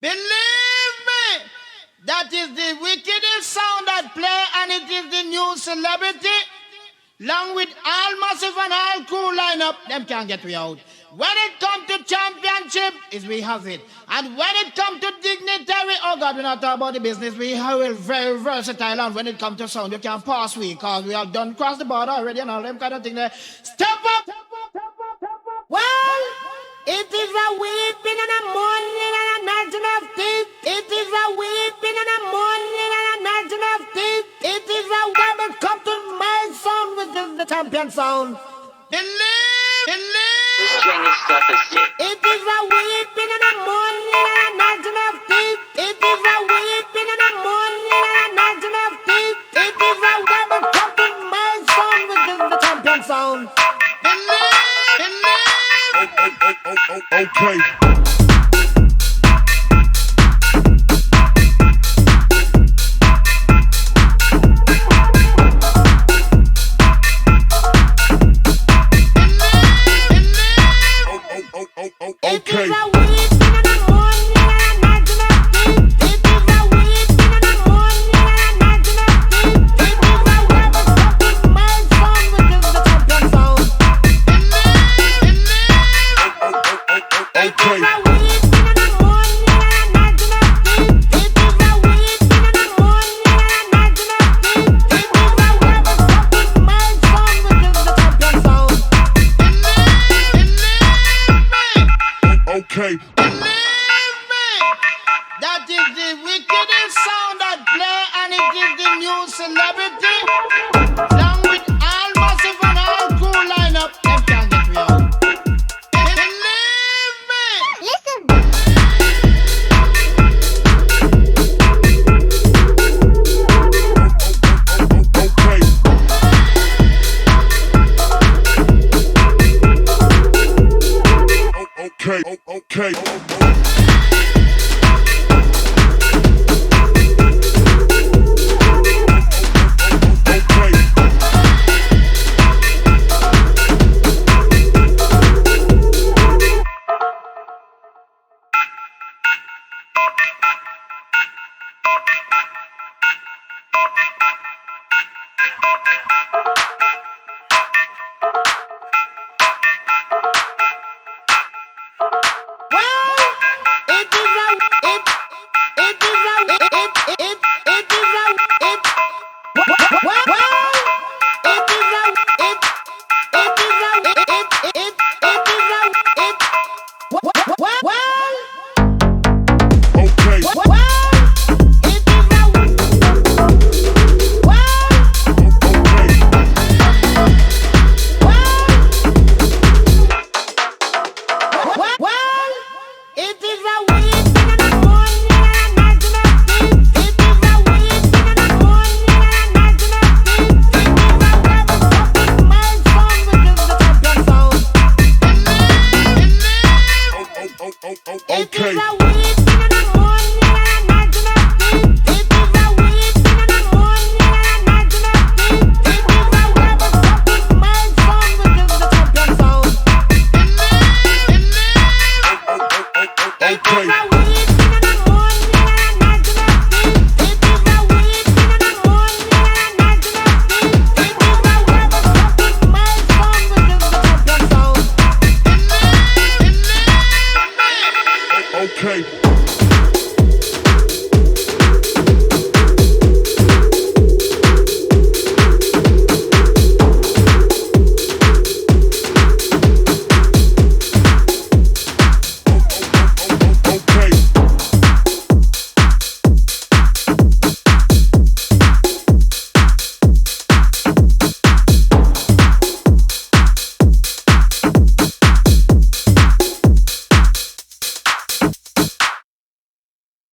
Believe me, that is the wickedest sound that play, and it is the new celebrity. Along with all massive and all cool lineup, them can't get me out. When it come to championship, is we have it. And when it come to dignitary, oh God, we're not talking about the business. We are very versatile, and when it come to sound, you can pass we, cause we have done cross the border already and all them kind of thing there. Step up! Well, it is a weeping and a mourning and a gnashing of teeth. It is a weeping and a mourning and a gnashing of teeth. It is a when it come to my sound, which is the champion sound. This Chinese stuff is sick. It is a weeping and a mourning and a gnashing of teeth. It is a weeping and a mourning and a gnashing of teeth. It is a when it come to my sound, which is the champion sound. Okay. Okay. Okay. Believe me, that is the wickedest sound that play, and it is the new celebrity. Along with all massive and all cool lineup, them can't get me out. Believe me. Listen. Okay.